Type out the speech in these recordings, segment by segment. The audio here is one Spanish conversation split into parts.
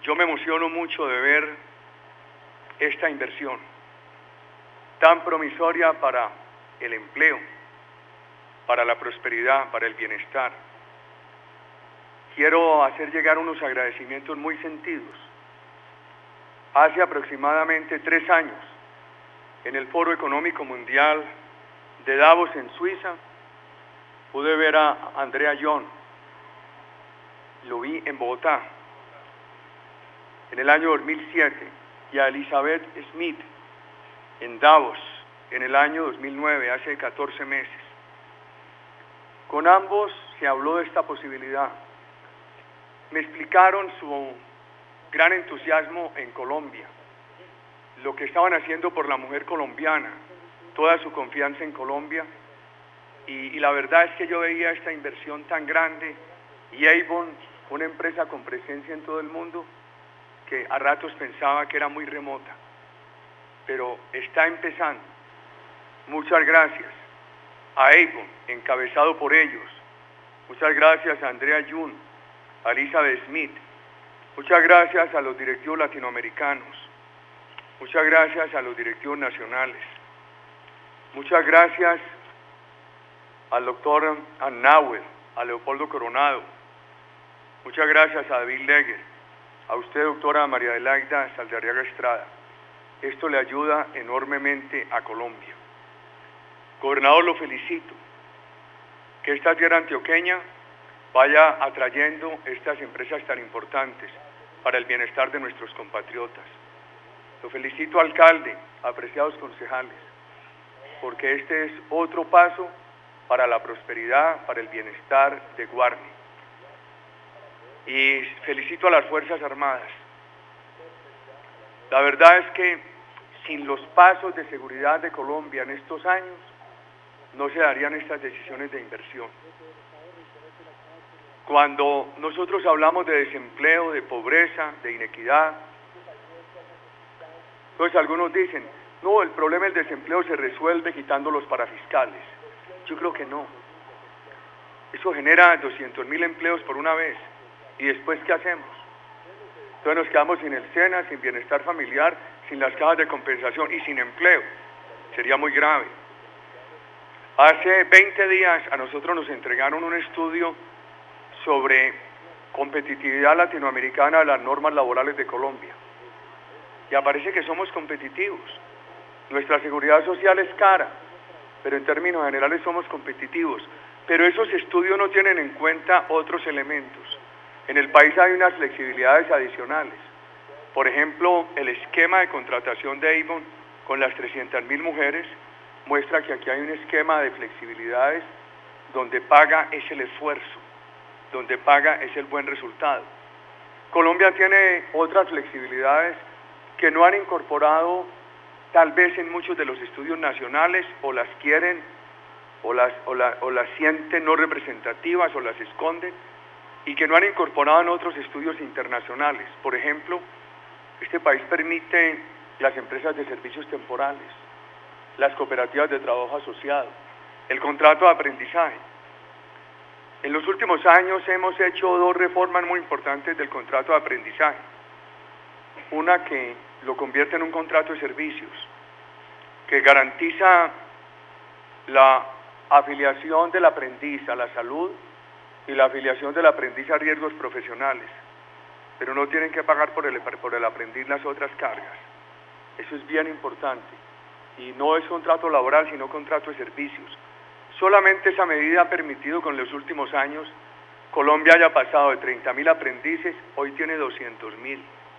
Yo me emociono mucho de ver esta inversión tan promisoria para el empleo, para la prosperidad, para el bienestar. Quiero hacer llegar unos agradecimientos muy sentidos. Hace aproximadamente 3 años, en el Foro Económico Mundial de Davos en Suiza, pude ver a Andrea Young. Lo vi en Bogotá en el año 2007 y a Elizabeth Smith en Davos en el año 2009, hace 14 meses. Con ambos se habló de esta posibilidad. Me explicaron su gran entusiasmo en Colombia, lo que estaban haciendo por la mujer colombiana, toda su confianza en Colombia, y la verdad es que yo veía esta inversión tan grande y Avon, una empresa con presencia en todo el mundo, que a ratos pensaba que era muy remota, pero está empezando. Muchas gracias a Avon, encabezado por ellos. Muchas gracias a Andrea Young, a Elizabeth Smith. Muchas gracias a los directivos latinoamericanos. Muchas gracias a los directivos nacionales. Muchas gracias al doctor Annauer, a Leopoldo Coronado. Muchas gracias a David Leger, a usted, doctora María Adelaida Saldarriaga Estrada. Esto le ayuda enormemente a Colombia. Gobernador, lo felicito. Que esta tierra antioqueña vaya atrayendo estas empresas tan importantes para el bienestar de nuestros compatriotas. Lo felicito, alcalde, apreciados concejales, porque este es otro paso para la prosperidad, para el bienestar de Guarne. Y felicito a las Fuerzas Armadas. La verdad es que sin los pasos de seguridad de Colombia en estos años, no se darían estas decisiones de inversión. Cuando nosotros hablamos de desempleo, de pobreza, de inequidad, entonces algunos dicen, no, el problema del desempleo se resuelve quitando los parafiscales. Yo creo que no. Eso genera 200.000 empleos por una vez. ¿Y después qué hacemos? Entonces nos quedamos sin el SENA, sin bienestar familiar, sin las cajas de compensación y sin empleo. Sería muy grave. Hace 20 días a nosotros nos entregaron un estudio sobre competitividad latinoamericana de las normas laborales de Colombia. Y aparece que somos competitivos. Nuestra seguridad social es cara, pero en términos generales somos competitivos. Pero esos estudios no tienen en cuenta otros elementos. En el país hay unas flexibilidades adicionales. Por ejemplo, el esquema de contratación de Avon con las 300.000 mujeres muestra que aquí hay un esquema de flexibilidades donde paga es el esfuerzo, donde paga es el buen resultado. Colombia tiene otras flexibilidades que no han incorporado tal vez en muchos de los estudios nacionales, o las quieren o las sienten no representativas o las esconden, y que no han incorporado en otros estudios internacionales. Por ejemplo, este país permite las empresas de servicios temporales, las cooperativas de trabajo asociado, el contrato de aprendizaje. En los últimos años hemos hecho 2 reformas muy importantes del contrato de aprendizaje. Una que lo convierte en un contrato de servicios, que garantiza la afiliación del aprendiz a la salud y la afiliación del aprendiz a riesgos profesionales, pero no tienen que pagar por el aprendiz las otras cargas. Eso es bien importante, y no es contrato laboral, sino contrato de servicios. Solamente esa medida ha permitido que en los últimos años Colombia haya pasado de 30.000 aprendices, hoy tiene 200.000.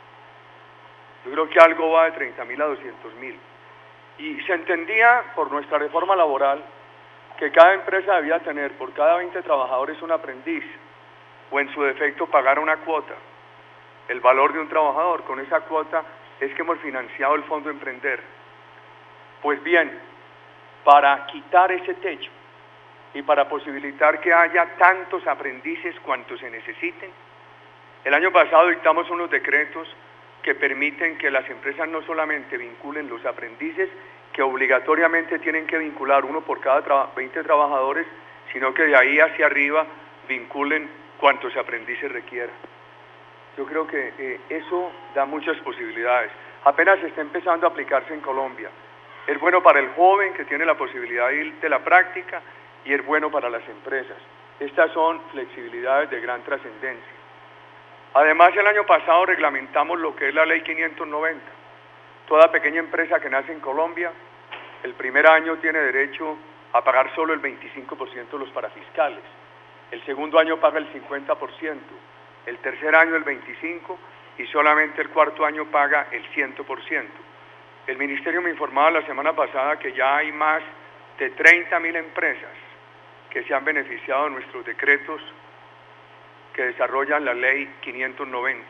Yo creo que algo va de 30.000 a 200.000. Y se entendía por nuestra reforma laboral que cada empresa debía tener por cada 20 trabajadores un aprendiz, o en su defecto pagar una cuota, el valor de un trabajador. Con esa cuota es que hemos financiado el Fondo Emprender. Pues bien, para quitar ese techo y para posibilitar que haya tantos aprendices cuantos se necesiten, el año pasado dictamos unos decretos que permiten que las empresas no solamente vinculen los aprendices, que obligatoriamente tienen que vincular uno por cada 20 trabajadores, sino que de ahí hacia arriba vinculen cuantos aprendices requieran. Yo creo que eso da muchas posibilidades. Apenas está empezando a aplicarse en Colombia. Es bueno para el joven que tiene la posibilidad de ir de la práctica y es bueno para las empresas. Estas son flexibilidades de gran trascendencia. Además, el año pasado reglamentamos lo que es la Ley 590. Toda pequeña empresa que nace en Colombia, el primer año tiene derecho a pagar solo el 25% de los parafiscales. El segundo año paga el 50%, el tercer año el 25% y solamente el cuarto año paga el 100%. El Ministerio me informaba la semana pasada que ya hay más de 30.000 empresas que se han beneficiado de nuestros decretos que desarrollan la Ley 590.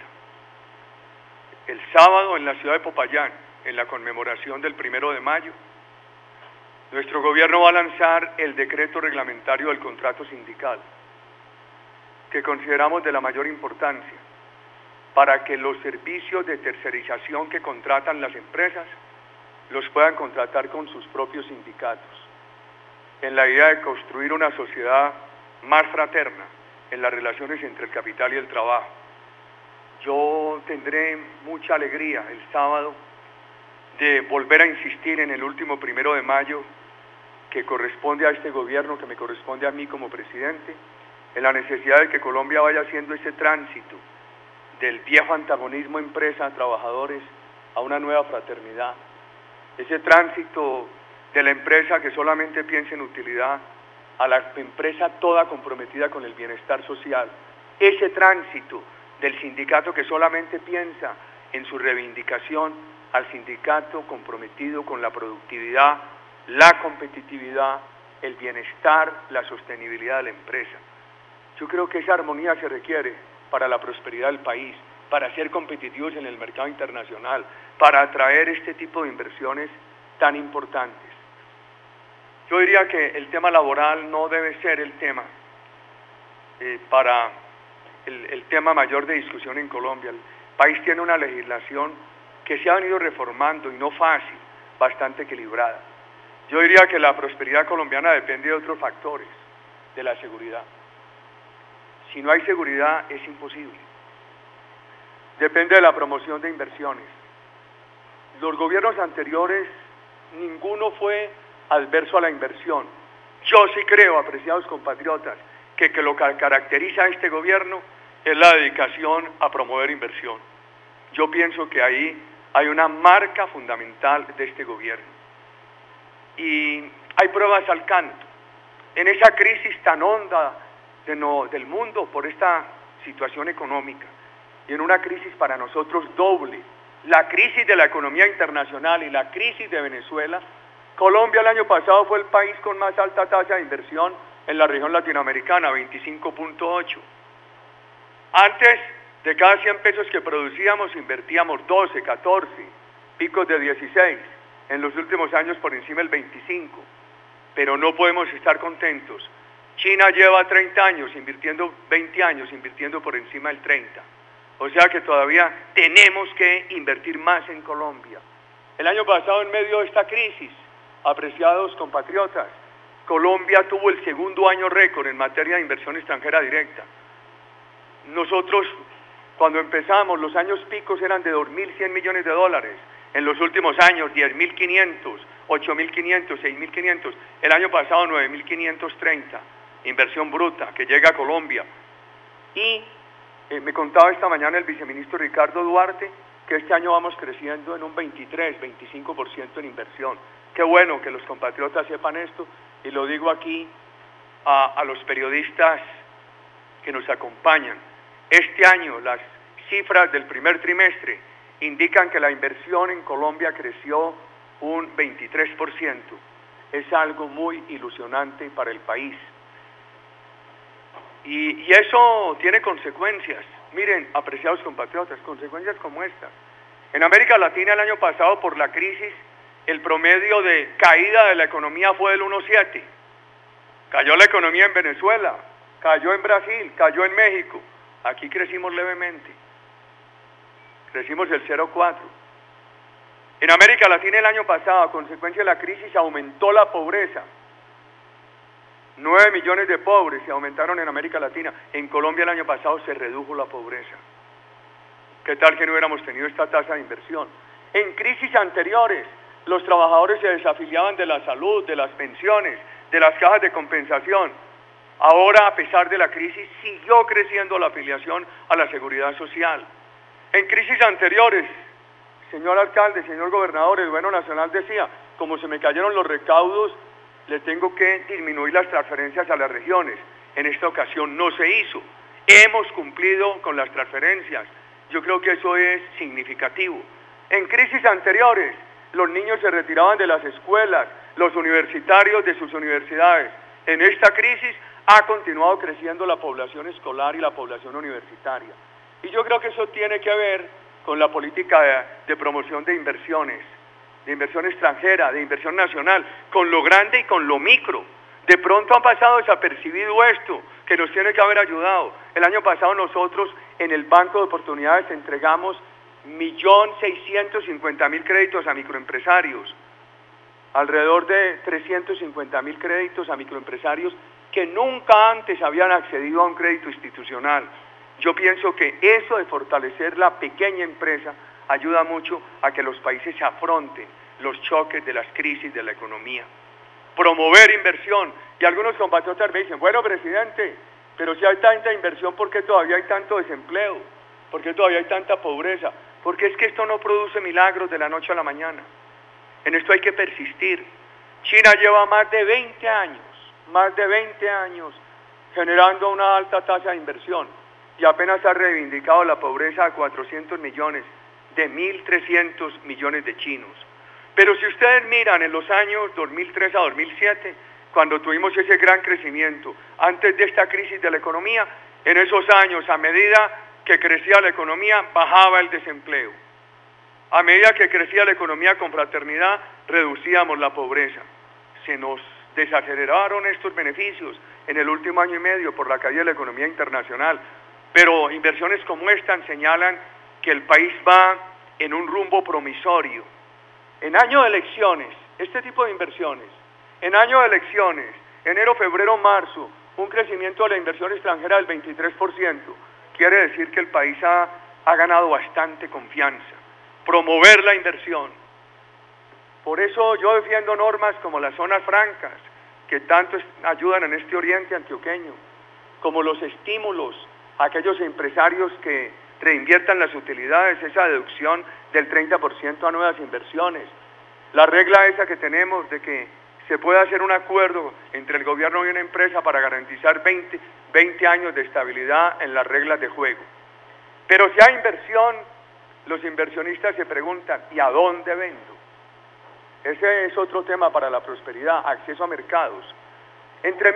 El sábado en la ciudad de Popayán, en la conmemoración del 1 de mayo, nuestro gobierno va a lanzar el decreto reglamentario del contrato sindical, que consideramos de la mayor importancia para que los servicios de tercerización que contratan las empresas los puedan contratar con sus propios sindicatos, en la idea de construir una sociedad más fraterna en las relaciones entre el capital y el trabajo. Yo tendré mucha alegría el sábado de volver a insistir en el último 1 de mayo que corresponde a este gobierno, que me corresponde a mí como presidente, en la necesidad de que Colombia vaya haciendo ese tránsito del viejo antagonismo empresa-trabajadores a una nueva fraternidad, ese tránsito de la empresa que solamente piensa en utilidad a la empresa toda comprometida con el bienestar social, ese tránsito del sindicato que solamente piensa en su reivindicación al sindicato comprometido con la productividad, la competitividad, el bienestar, la sostenibilidad de la empresa. Yo creo que esa armonía se requiere para la prosperidad del país, para ser competitivos en el mercado internacional, para atraer este tipo de inversiones tan importantes. Yo diría que el tema laboral no debe ser el tema para el tema mayor de discusión en Colombia. El país tiene una legislación que se ha venido reformando y no fácil, bastante equilibrada. Yo diría que la prosperidad colombiana depende de otros factores, de la seguridad. Si no hay seguridad es imposible. Depende de la promoción de inversiones. Los gobiernos anteriores, ninguno fue adverso a la inversión. Yo sí creo, apreciados compatriotas, que lo que caracteriza a este gobierno es la dedicación a promover inversión. Yo pienso que ahí hay una marca fundamental de este gobierno. Y hay pruebas al canto. En esa crisis tan honda del mundo por esta situación económica, y en una crisis para nosotros doble, la crisis de la economía internacional y la crisis de Venezuela, Colombia el año pasado fue el país con más alta tasa de inversión en la región latinoamericana, 25.8. Antes de cada 100 pesos que producíamos, invertíamos 12, 14, picos de 16, en los últimos años por encima del 25, pero no podemos estar contentos. China lleva 30 años invirtiendo, 20 años invirtiendo por encima del 30, o sea que todavía tenemos que invertir más en Colombia. El año pasado, en medio de esta crisis, apreciados compatriotas, Colombia tuvo el segundo año récord en materia de inversión extranjera directa. Nosotros, cuando empezamos, los años picos eran de 2.100 millones de dólares. En los últimos años, 10.500, 8.500, 6.500. El año pasado, 9.530. Inversión bruta que llega a Colombia. Y me contaba esta mañana el viceministro Ricardo Duarte que este año vamos creciendo en un 23, 25% en inversión. Qué bueno que los compatriotas sepan esto, y lo digo aquí a los periodistas que nos acompañan. Este año las cifras del primer trimestre indican que la inversión en Colombia creció un 23%. Es algo muy ilusionante para el país. Y eso tiene consecuencias. Miren, apreciados compatriotas, consecuencias como estas. En América Latina el año pasado, por la crisis, el promedio de caída de la economía fue del 1,7. Cayó la economía en Venezuela, cayó en Brasil, cayó en México. Aquí crecimos levemente. Crecimos el 0,4. En América Latina el año pasado, a consecuencia de la crisis, aumentó la pobreza. 9 millones de pobres se aumentaron en América Latina. En Colombia el año pasado se redujo la pobreza. ¿Qué tal que no hubiéramos tenido esta tasa de inversión? En crisis anteriores, los trabajadores se desafiliaban de la salud, de las pensiones, de las cajas de compensación. Ahora, a pesar de la crisis, siguió creciendo la afiliación a la seguridad social. En crisis anteriores, señor alcalde, señor gobernador, el gobierno nacional decía, como se me cayeron los recaudos, le tengo que disminuir las transferencias a las regiones. En esta ocasión no se hizo. Hemos cumplido con las transferencias. Yo creo que eso es significativo. En crisis anteriores, los niños se retiraban de las escuelas, los universitarios de sus universidades. En esta crisis ha continuado creciendo la población escolar y la población universitaria. Y yo creo que eso tiene que ver con la política de promoción de inversión extranjera, de inversión nacional, con lo grande y con lo micro. De pronto ha pasado desapercibido esto, que nos tiene que haber ayudado. El año pasado nosotros en el Banco de Oportunidades entregamos 1.650.000 créditos a microempresarios, alrededor de 350.000 créditos a microempresarios que nunca antes habían accedido a un crédito institucional. Yo pienso que eso de fortalecer la pequeña empresa ayuda mucho a que los países afronten los choques de las crisis de la economía. Promover inversión. Y algunos compatriotas me dicen, bueno, presidente, pero si hay tanta inversión, ¿por qué todavía hay tanto desempleo? ¿Por qué todavía hay tanta pobreza? Porque es que esto no produce milagros de la noche a la mañana. En esto hay que persistir. China lleva más de 20 años generando una alta tasa de inversión y apenas ha reivindicado la pobreza a 400 millones de 1.300 millones de chinos. Pero si ustedes miran en los años 2003 a 2007, cuando tuvimos ese gran crecimiento, antes de esta crisis de la economía, en esos años, a medida que crecía la economía, bajaba el desempleo. A medida que crecía la economía con fraternidad, reducíamos la pobreza. Se nos desaceleraron estos beneficios en el último año y medio por la caída de la economía internacional, pero inversiones como esta señalan que el país va en un rumbo promisorio. En año de elecciones, este tipo de inversiones, en año de elecciones, enero, febrero, marzo, un crecimiento de la inversión extranjera del 23%, quiere decir que el país ha ganado bastante confianza. Promover la inversión. Por eso yo defiendo normas como las zonas francas, que tanto ayudan en este oriente antioqueño, como los estímulos a aquellos empresarios que reinviertan las utilidades, esa deducción del 30% a nuevas inversiones. La regla esa que tenemos de que se puede hacer un acuerdo entre el gobierno y una empresa para garantizar 20 años de estabilidad en las reglas de juego. Pero si hay inversión, los inversionistas se preguntan, ¿y a dónde vendo? Ese es otro tema para la prosperidad, acceso a mercados. Entre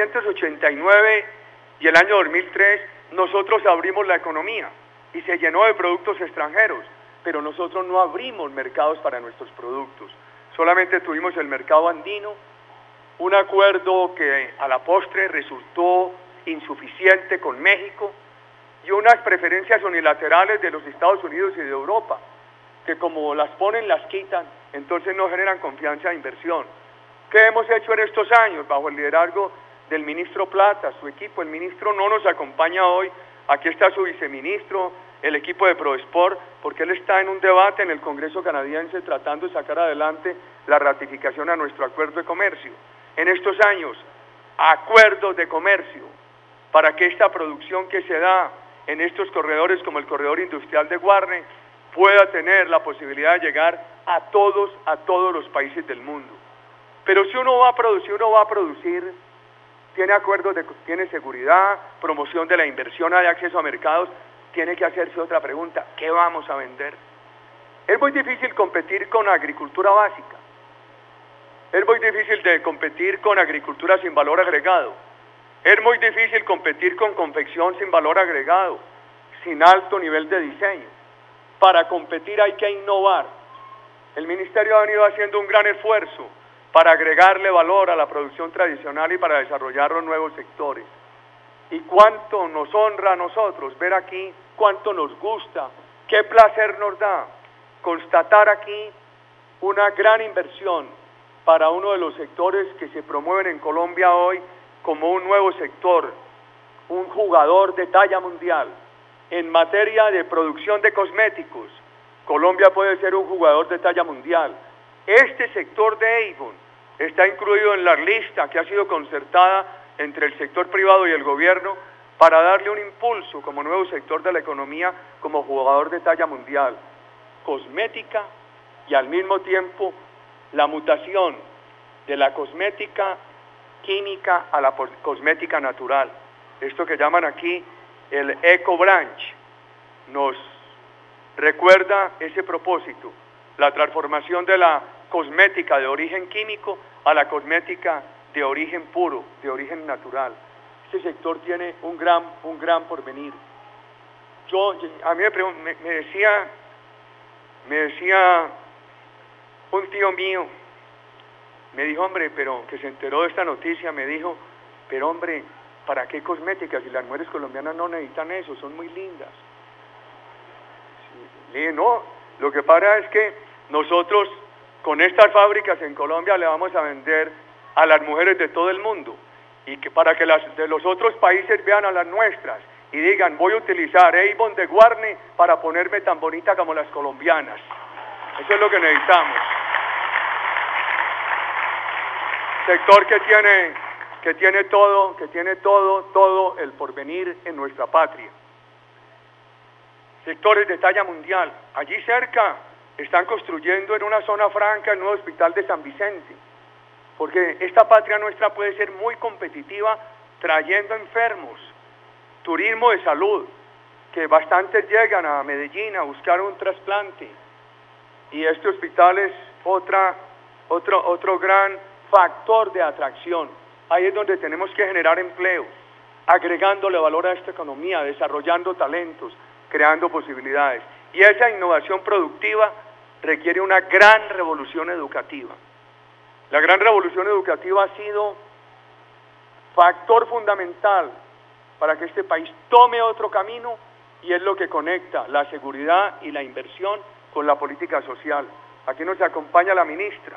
1989 y el año 2003, nosotros abrimos la economía y se llenó de productos extranjeros, pero nosotros no abrimos mercados para nuestros productos. Solamente tuvimos el mercado andino, un acuerdo que a la postre resultó insuficiente con México y unas preferencias unilaterales de los Estados Unidos y de Europa, que como las ponen, las quitan, entonces no generan confianza e inversión. ¿Qué hemos hecho en estos años? Bajo el liderazgo del ministro Plata, su equipo, el ministro no nos acompaña hoy, aquí está su viceministro, el equipo de Prodesport, porque él está en un debate en el Congreso canadiense tratando de sacar adelante la ratificación a nuestro acuerdo de comercio. En estos años, acuerdos de comercio, para que esta producción que se da en estos corredores como el corredor industrial de Guarne pueda tener la posibilidad de llegar a todos los países del mundo. Pero si uno va a producir, tiene acuerdos, tiene seguridad, promoción de la inversión, hay acceso a mercados, tiene que hacerse otra pregunta, ¿qué vamos a vender? Es muy difícil competir con agricultura básica, es muy difícil de competir con agricultura sin valor agregado, es muy difícil competir con confección sin valor agregado, sin alto nivel de diseño. Para competir hay que innovar. El Ministerio ha venido haciendo un gran esfuerzo para agregarle valor a la producción tradicional y para desarrollar los nuevos sectores. Y cuánto nos honra a nosotros ver aquí, cuánto nos gusta, qué placer nos da constatar aquí una gran inversión para uno de los sectores que se promueven en Colombia hoy como un nuevo sector, un jugador de talla mundial, en materia de producción de cosméticos, Colombia puede ser un jugador de talla mundial. Este sector de Avon está incluido en la lista que ha sido concertada entre el sector privado y el gobierno para darle un impulso como nuevo sector de la economía, como jugador de talla mundial. Cosmética y al mismo tiempo la mutación de la cosmética química a la cosmética natural. Esto que llaman aquí el Eco Branch nos recuerda ese propósito, la transformación de la cosmética de origen químico a la cosmética de origen puro, de origen natural. Este sector tiene un gran porvenir. A mí me decía un tío mío, me dijo, hombre, pero que se enteró de esta noticia, me dijo, pero hombre, ¿para qué cosméticas? Si las mujeres colombianas no necesitan eso, son muy lindas. Le dije, no, lo que pasa es que nosotros con estas fábricas en Colombia le vamos a vender a las mujeres de todo el mundo, y que para que las de los otros países vean a las nuestras y digan, voy a utilizar Avon de Guarne para ponerme tan bonita como las colombianas. Eso es lo que necesitamos. Sector que tiene todo el porvenir en nuestra patria. Sectores de talla mundial. Allí cerca están construyendo en una zona franca el nuevo hospital de San Vicente, porque esta patria nuestra puede ser muy competitiva trayendo enfermos, turismo de salud, que bastantes llegan a Medellín a buscar un trasplante, y este hospital es otro gran factor de atracción. Ahí es donde tenemos que generar empleo, agregándole valor a esta economía, desarrollando talentos, creando posibilidades. Y esa innovación productiva requiere una gran revolución educativa. La gran revolución educativa ha sido factor fundamental para que este país tome otro camino, y es lo que conecta la seguridad y la inversión con la política social. Aquí nos acompaña la ministra.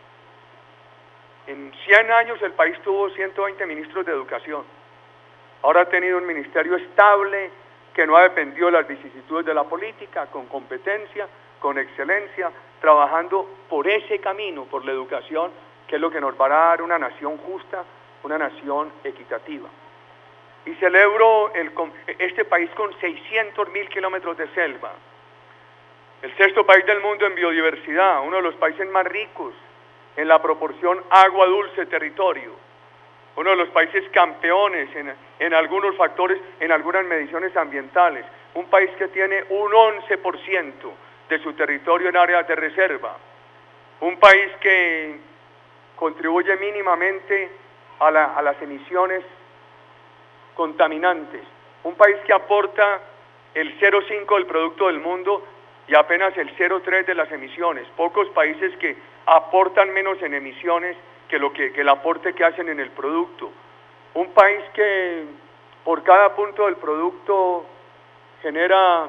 En 100 años el país tuvo 120 ministros de educación. Ahora ha tenido un ministerio estable que no ha dependido de las vicisitudes de la política, con competencia, con excelencia, trabajando por ese camino, por la educación, que es lo que nos va a dar una nación justa, una nación equitativa. Y celebro este país con 600.000 kilómetros de selva, el sexto país del mundo en biodiversidad, uno de los países más ricos en la proporción agua dulce territorio, uno de los países campeones en algunos factores, en algunas mediciones ambientales, un país que tiene un 11% de su territorio en áreas de reserva, un país que contribuye mínimamente a las emisiones contaminantes, un país que aporta el 0,5 del producto del mundo y apenas el 0,3 de las emisiones. Pocos países que aportan menos en emisiones que el aporte que hacen en el producto. Un país que por cada punto del producto genera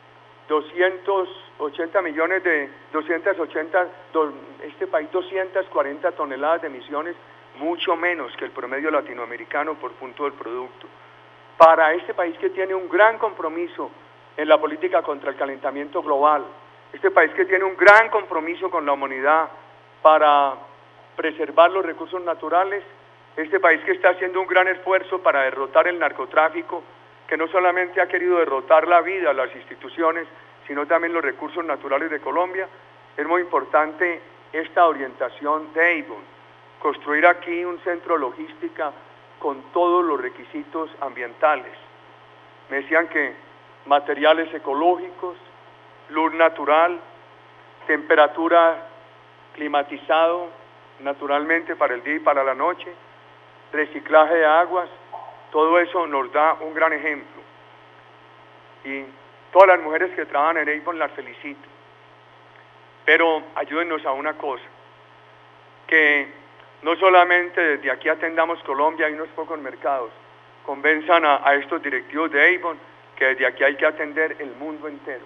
240 toneladas de emisiones, mucho menos que el promedio latinoamericano por punto del producto. Para este país que tiene un gran compromiso en la política contra el calentamiento global, este país que tiene un gran compromiso con la humanidad para preservar los recursos naturales, este país que está haciendo un gran esfuerzo para derrotar el narcotráfico, que no solamente ha querido derrotar la vida, las instituciones, sino también los recursos naturales de Colombia. Es muy importante esta orientación de Avon, construir aquí un centro de logística con todos los requisitos ambientales. Me decían que materiales ecológicos, luz natural, temperatura climatizado naturalmente para el día y para la noche, reciclaje de aguas, todo eso nos da un gran ejemplo. Y todas las mujeres que trabajan en Avon las felicito. Pero ayúdennos a una cosa, que no solamente desde aquí atendamos Colombia y unos pocos mercados, convenzan a estos directivos de Avon que desde aquí hay que atender el mundo entero.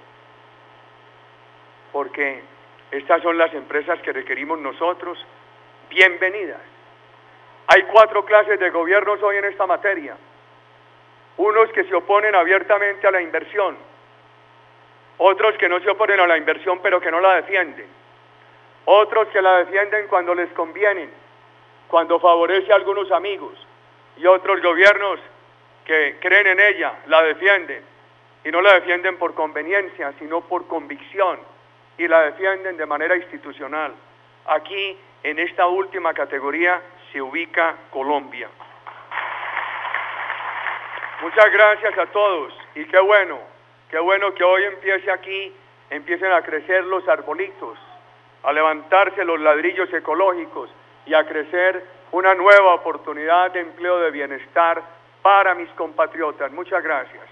Porque estas son las empresas que requerimos nosotros, bienvenidas. Hay 4 clases de gobiernos hoy en esta materia. Unos que se oponen abiertamente a la inversión, otros que no se oponen a la inversión pero que no la defienden, otros que la defienden cuando les conviene, cuando favorece a algunos amigos, y otros gobiernos que creen en ella, la defienden, y no la defienden por conveniencia, sino por convicción, y la defienden de manera institucional. Aquí, en esta última categoría, se ubica Colombia. Muchas gracias a todos, y qué bueno que hoy empiecen a crecer los arbolitos, a levantarse los ladrillos ecológicos y a crecer una nueva oportunidad de empleo de bienestar para mis compatriotas. Muchas gracias.